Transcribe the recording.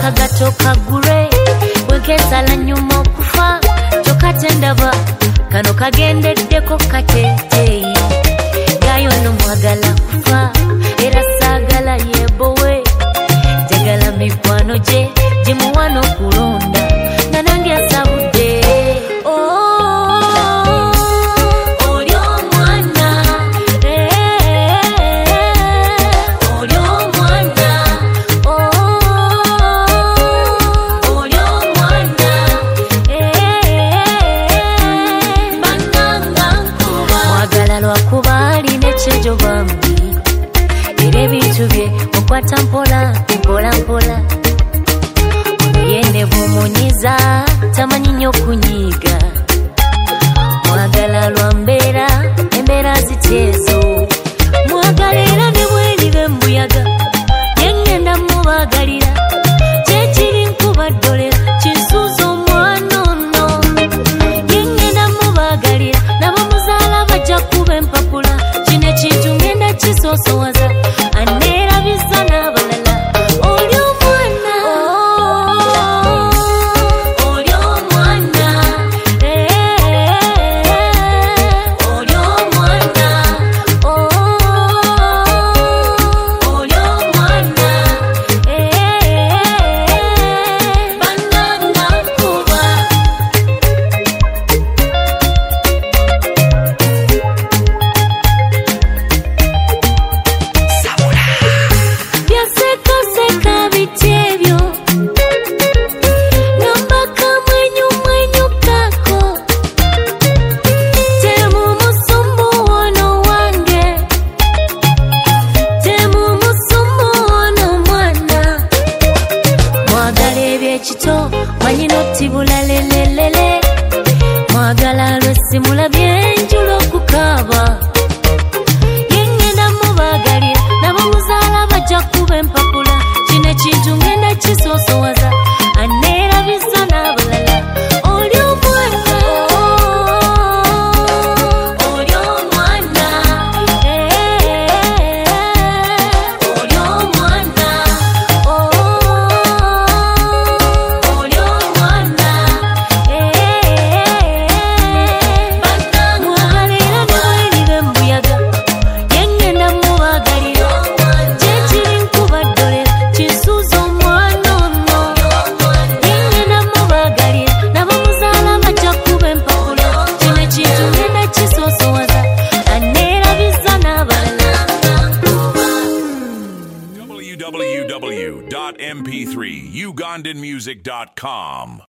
kagato kagure wekesala nyuma okufa tokatendaba kano kagendeddeko kateteyi gayo no mwagala kufa era sagala yebowe jagala mikwano je jimuwano kulonda nanange asabude Okwata mpola, mpola mpola Yende vumunyiza, tamanyi nnyo kunyiga Mwagala lwa mbeera, embeera ziteezo Mwagala era ne bweribe mbuyaga Yengenda mubagalira Kyekiri nkubaddolera, kinsuuza omwana ono Yengenda mubagalira, nabo muzaala bajja kuba empapula Kino ekintu ngenda kisoosowaza Chito manyino tibula lelelele mwagala lwesimula byenjulo kukaba yengenda mubagalira nabo muzaala bajja kuba empapula kino ekintu ngenda kisoosowaza aneera bisa n'abalala oli omwana oli omwana oli omwana www.mp3ugandanmusic.com